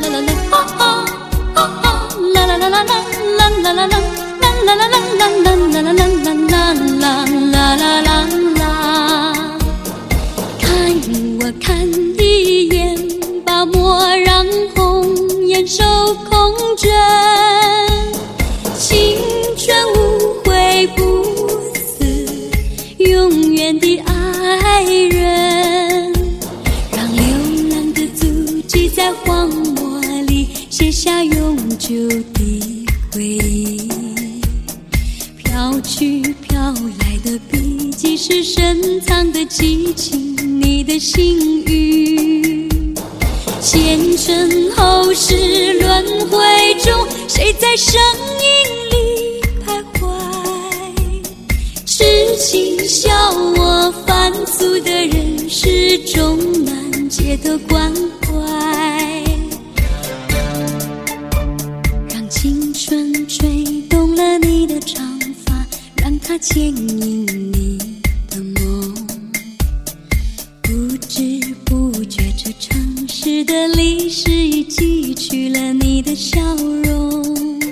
我看一眼，把莫让红颜守空枕，青春无悔不死，永远的爱人，让流浪的足迹在荒漠里写下永久的回忆。飘去飘来的笔迹是深藏的激情，你的心语。前尘后世轮回中，谁在声音里徘徊？痴情笑我凡俗的人世中难解的关怀，让青春吹动了你的长发，让它牵引你的梦。不知不觉这城市的历史已记取了你的笑容，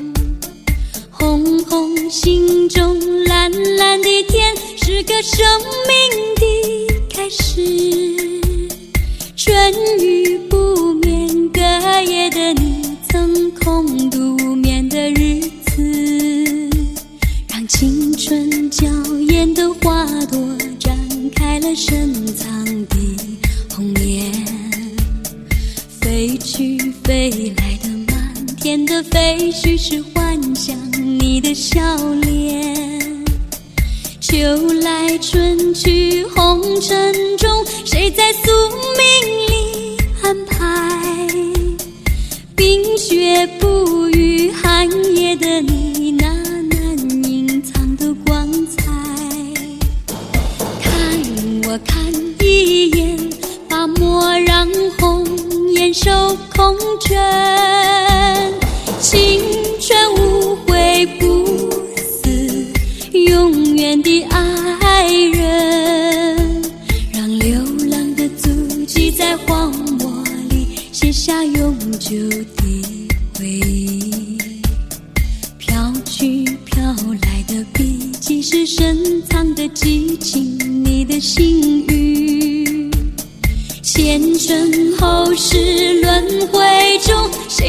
红红心中蓝蓝的天是个生命的开始，春雨不眠，隔夜的你曾空独眠的日子，让青春娇艳的花朵展开了深藏的红颜。飞去飞来的满天的飞絮是幻想你的笑脸，秋来春去红尘中，谁在宿命里安排？冰雪不语寒夜的你那难隐藏的光彩，看我看一眼，把莫让红颜守空枕，青春无悔不死，永远的爱人，让流浪的足迹在荒漠里写下永久的回忆。飘去飘来的笔迹是深藏的激情，你的心语。前尘后世轮回中，谁